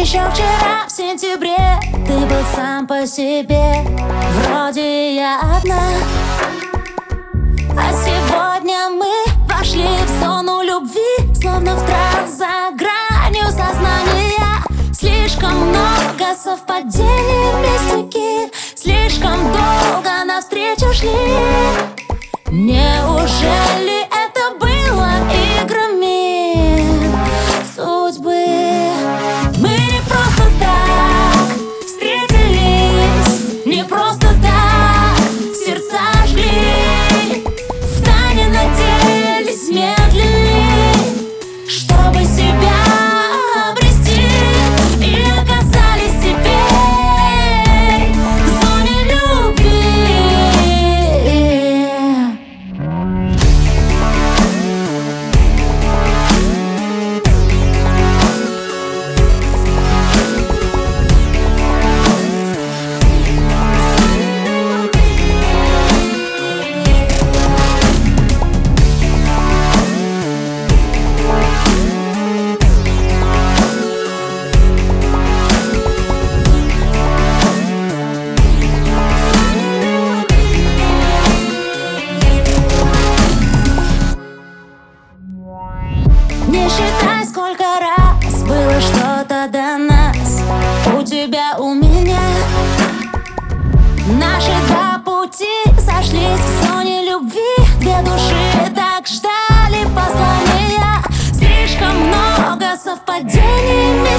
Еще вчера в сентябре ты был сам по себе. Вроде я одна, а сегодня мы вошли в зону любви, словно в транс за гранью сознания. Слишком много совпадений, мистики, слишком долго навстречу шли. Неужели это было играми судьбы? Мы не просто так встретились, не просто так сердца жгли, в тайне надеялись медленнее, чтобы себя обрести, и оказались теперь в зоне любви. Не считай, сколько раз было что-то до нас, у тебя, у меня. Наши два пути сошлись в зоне любви. Две души так ждали послания. Слишком много совпадений.